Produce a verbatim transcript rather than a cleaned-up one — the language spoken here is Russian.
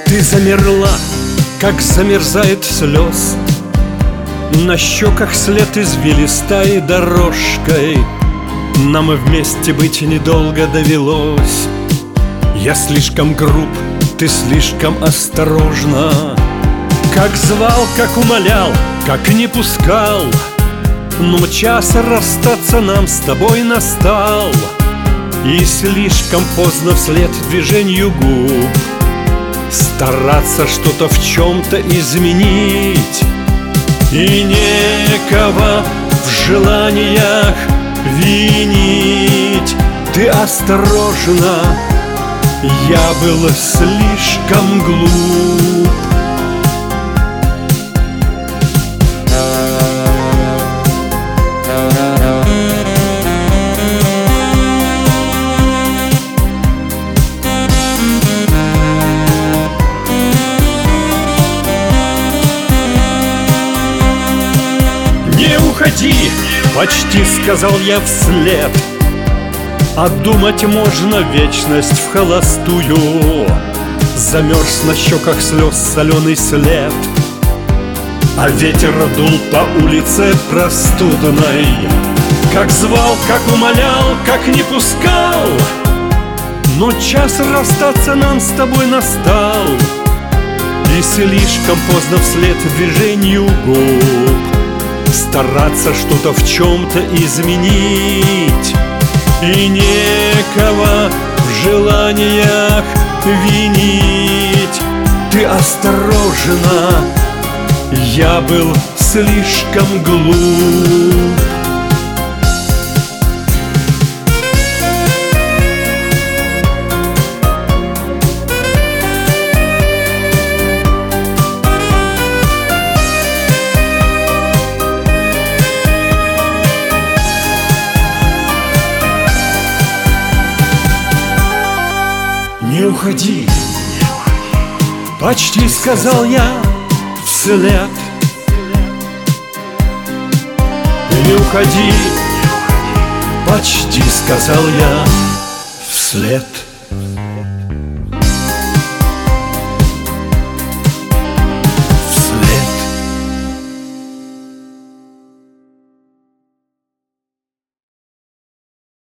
Ты замерла, как замерзает слез, на щеках след извилистой дорожкой. Нам и вместе быть недолго довелось. Я слишком груб, ты слишком осторожна. Как звал, как умолял, как не пускал, но час расстаться нам с тобой настал. И слишком поздно вслед движению губ стараться что-то в чем-то изменить. И некого в желаниях винить. Ты осторожна, я был слишком глуп. Не уходи, почти сказал я вслед, а думать можно вечность в холостую. Замерз на щеках слез соленый след, а ветер дул по улице простудной. Как звал, как умолял, как не пускал, но час расстаться нам с тобой настал. И слишком поздно вслед движению губ стараться что-то в чем-то изменить. И некого в желаниях винить. Ты осторожна, я был слишком глуп. Не уходи, почти сказал я вслед. Не уходи, почти сказал я вслед.